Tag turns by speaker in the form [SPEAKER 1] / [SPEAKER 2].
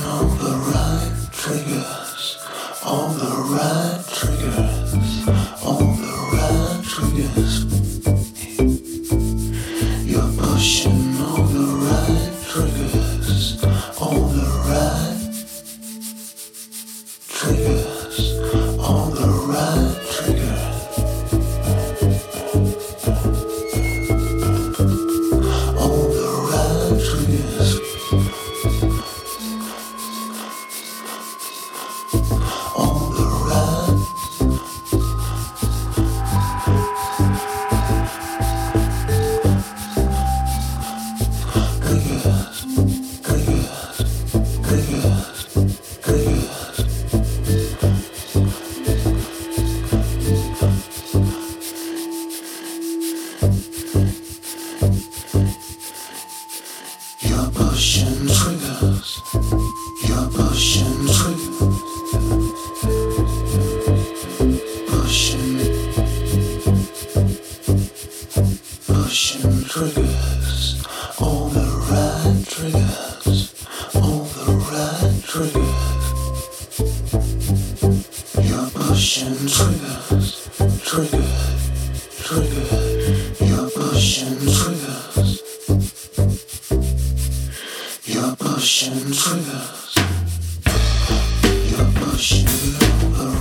[SPEAKER 1] all the right triggers, all the right triggers, all the right triggers. You're pushing all the right triggers, all the right triggers, all the right triggers. All the right triggers. All the right triggers, triggers, triggers, triggers. You're pushing triggers. You're pushing triggers. Pushing, pushing triggers. All the right triggers. All the right triggers. You're pushing triggers. Triggers. Triggers. You're pushing triggers. You're pushing triggers. You're pushing all the